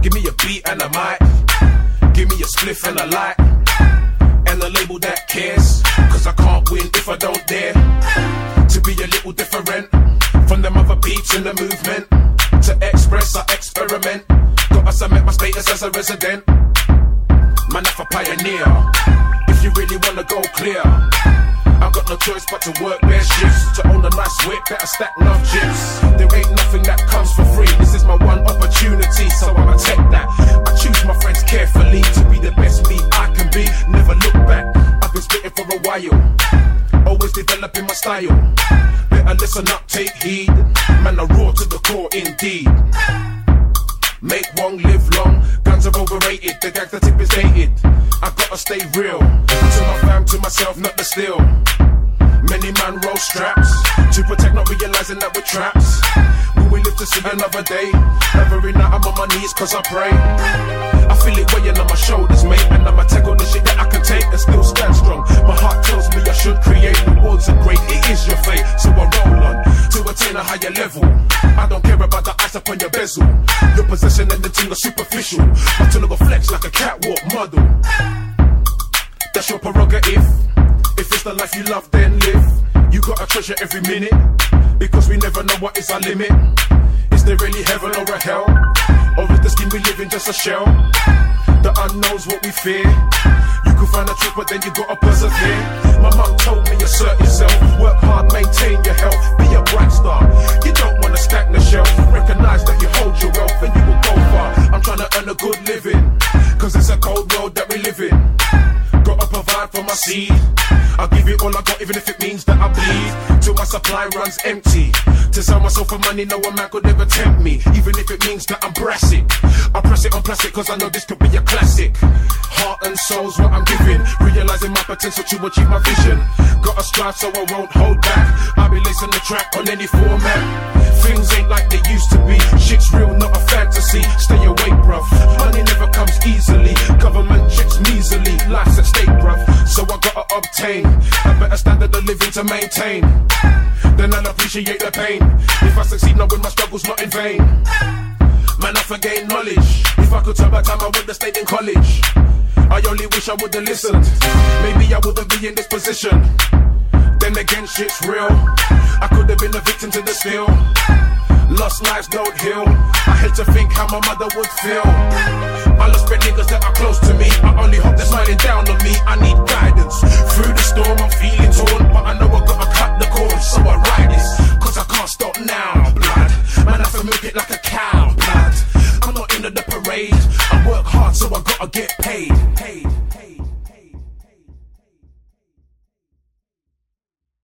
Give me a beat and a mic, give me a spliff and a light, and a label that cares, cause I can't win if I don't dare to be a little different from them other beats in the movement. To express, I experiment. Got us, I met my status as a resident. Man, I'm a pioneer. If you really wanna go clear, I've got no choice but to work bare shifts. To own a nice whip, better stack enough chips. There ain't nothing that comes for free. This is my one opportunity, so I'ma take that. I choose my friends carefully to be the best me I can be. Never look back, I've been spitting for a while, always developing my style. Better listen up, take heed. Man, I raw to the core indeed. Make one live long, guns are overrated, the gag the tip is dated. I gotta stay real, to my fam, to myself, not the steal. Many man roll straps, to protect, not realizing that we're traps. Will we live to see another day? Every night I'm on my knees cause I pray. I feel it weighing on my shoulders, mate, and I'ma take all the shit that I can take and still stand strong. My heart tells me I should create, the words are great, it is your fate. So I roll on, to attain a higher level. I don't care about the ice upon your bezel. Your possession and the thing are superficial, until I go flex like a catwalk model. That's your prerogative. If it's the life you love, then live. You gotta treasure every minute, because we never know what is our limit. Is there really heaven or a hell? Or is the skin we live in just a shell? The unknown's what we fear. You can find the truth, but then you gotta persevere. My mum told me assert yourself, work hard, maintain your health, be a bright star. You don't wanna stack the shelf. Recognize that you hold your wealth and you will go far. I'm trying to earn a good living, cause it's a cold world that we live in. Gotta provide for my seed. I'll give it all I got, even if it means that I bleed till my supply runs empty. To sell myself for money, no one man could ever tempt me, even if it means that I'm brassic. I press it on plastic cause I know this could be a classic. Heart and soul's what I'm giving, realizing my potential to achieve my vision. Gotta strive so I won't hold back. I'll be lacing the track on any format. Things ain't like they used to be. Shit's real, not a fantasy. Stay awake, bruv. Money never comes easily. Government checks measly. Life's at stake, bruv. So I gotta obtain a better standard of living to maintain. Then I'll appreciate the pain. If I succeed, knowing my struggle's not in vain. Man, I forgain knowledge. If I could turn back time, I would've stayed in college. I only wish I would've listened. Maybe I wouldn't be in this position. Then again, shit's real. I could've been a victim to the steal. Lost lives don't heal. I hate to think how my mother would feel. I lost friend niggas that are close to me. I only hope they're smiling down on me. I need guidance. Through the storm, I'm feeling torn, but I know I gotta cut the cord. So I ride this, cause I can't stop now, blood. Man, I have to milk it like a cow, blood. I'm not into the parade. I work hard, so I gotta get paid.